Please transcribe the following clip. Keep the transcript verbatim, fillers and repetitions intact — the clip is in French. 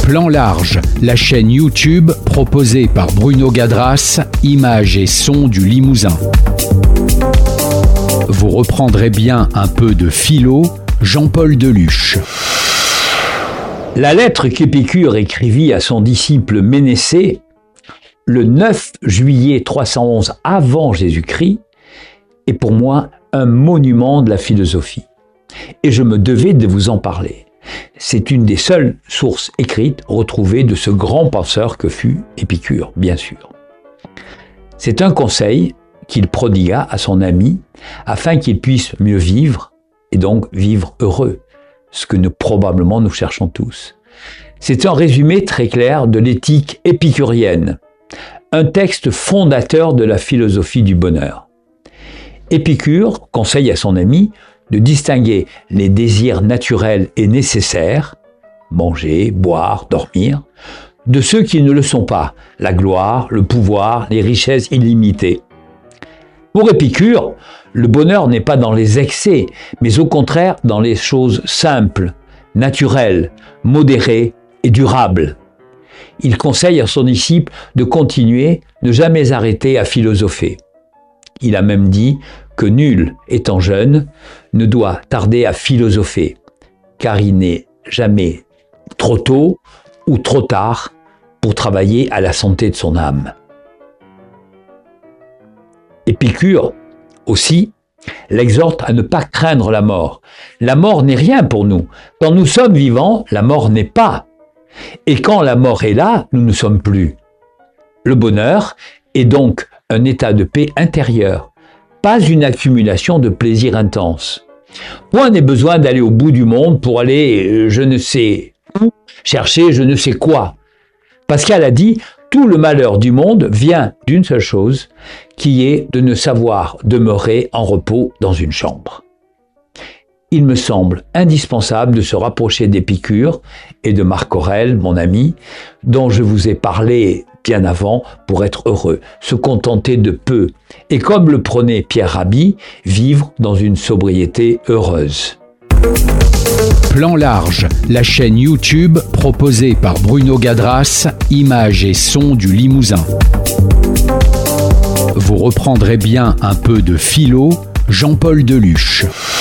Plan Large, la chaîne YouTube proposée par Bruno Gadras, images et sons du Limousin. Vous reprendrez bien un peu de philo, Jean-Paul Deluche. La lettre qu'Épicure écrivit à son disciple Ménécée le neuf juillet trois cent onze avant Jésus-Christ est pour moi un monument de la philosophie. Et je me devais de vous en parler. C'est une des seules sources écrites retrouvées de ce grand penseur que fut Épicure, bien sûr. C'est un conseil qu'il prodigua à son ami afin qu'il puisse mieux vivre et donc vivre heureux, ce que nous probablement nous cherchons tous. C'est un résumé très clair de l'éthique épicurienne, un texte fondateur de la philosophie du bonheur. Épicure conseille à son ami de distinguer les désirs naturels et nécessaires, manger, boire, dormir, de ceux qui ne le sont pas, la gloire, le pouvoir, les richesses illimitées. Pour Épicure, le bonheur n'est pas dans les excès, mais au contraire dans les choses simples, naturelles, modérées et durables. Il conseille à son disciple de continuer, ne jamais arrêter à philosopher. Il a même dit que nul, étant jeune, ne doit tarder à philosopher, car il n'est jamais trop tôt ou trop tard pour travailler à la santé de son âme. Épicure, aussi, l'exhorte à ne pas craindre la mort. La mort n'est rien pour nous. Quand nous sommes vivants, la mort n'est pas. Et quand la mort est là, nous ne sommes plus. Le bonheur est donc un état de paix intérieure, pas une accumulation de plaisirs intenses. Point n'est besoin d'aller au bout du monde pour aller, euh, je ne sais où, chercher je ne sais quoi. Pascal a dit « Tout le malheur du monde vient d'une seule chose, qui est de ne savoir demeurer en repos dans une chambre. » Il me semble indispensable de se rapprocher d'Épicure et de Marc Aurèle, mon ami, dont je vous ai parlé bien avant pour être heureux, se contenter de peu, et comme le prônait Pierre Rabhi, vivre dans une sobriété heureuse. Plan Large, la chaîne YouTube proposée par Bruno Gadras, images et sons du Limousin. Vous reprendrez bien un peu de philo, Jean-Paul Deluche.